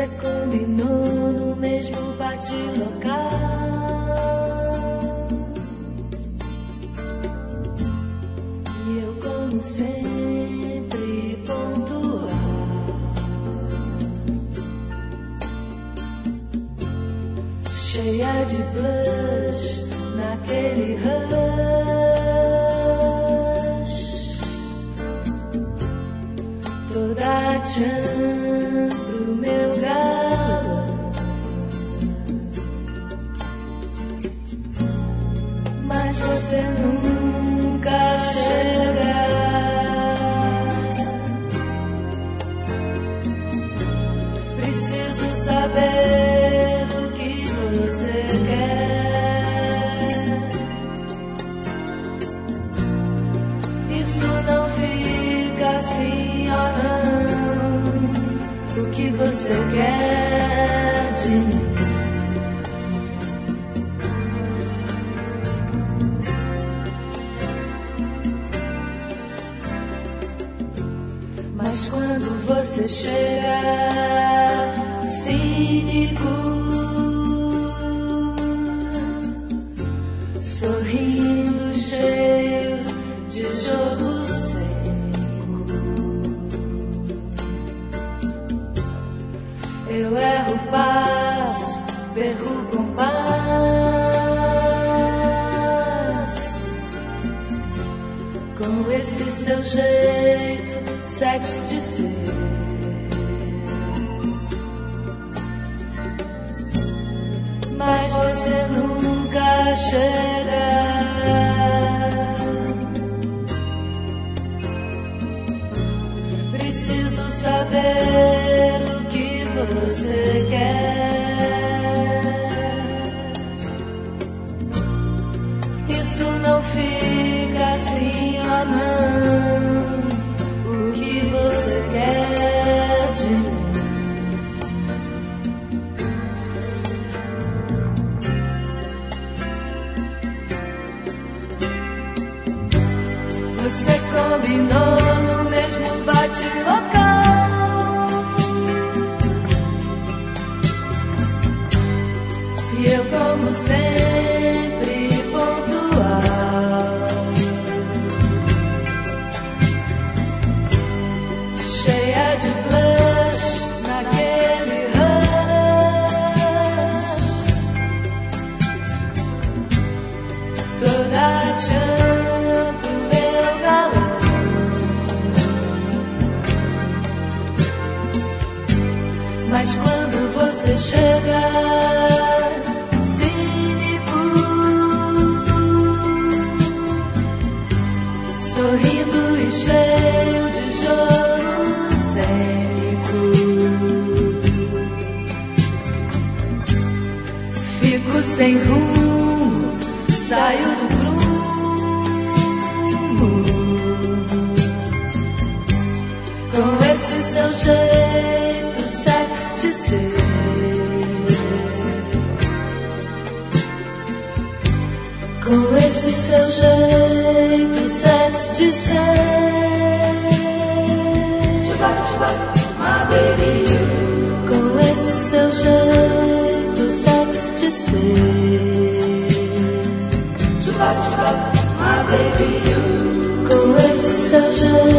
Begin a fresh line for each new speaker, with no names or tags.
Você combinou no mesmo bate-local. E eu, como sempre, pontual. Cheia de blush naquele rush. Toda tchan pro meu galã. Mas você nunca chega. Preciso saber o que você quer. Isso não fica assim, ó não. O que você quer de mim? Mas quando você chega cínico, sorrindo, cheio de jogo seco, eu erro o passo, perco o compasso. Com esse seu jeito sexy de ser, mas você nunca chega. Preciso saber o que você quer. Isso não fica assim, ó não. O que você quer de mim? Você combinou no mesmo bate-local. E eu, como sempre, pontual. Cheia de blush naquele rush. Toda tchan pro meu galã. Mas quando você chega cínico, sorrindo e cheio de jogo cênico, fico sem rumo, saio do prumo. Com esse seu jeito sexy de ser, com esse seu jeito sexy de ser. My baby you. Com esse seu jeito sexy de ser. My baby you. Com esse seu jeito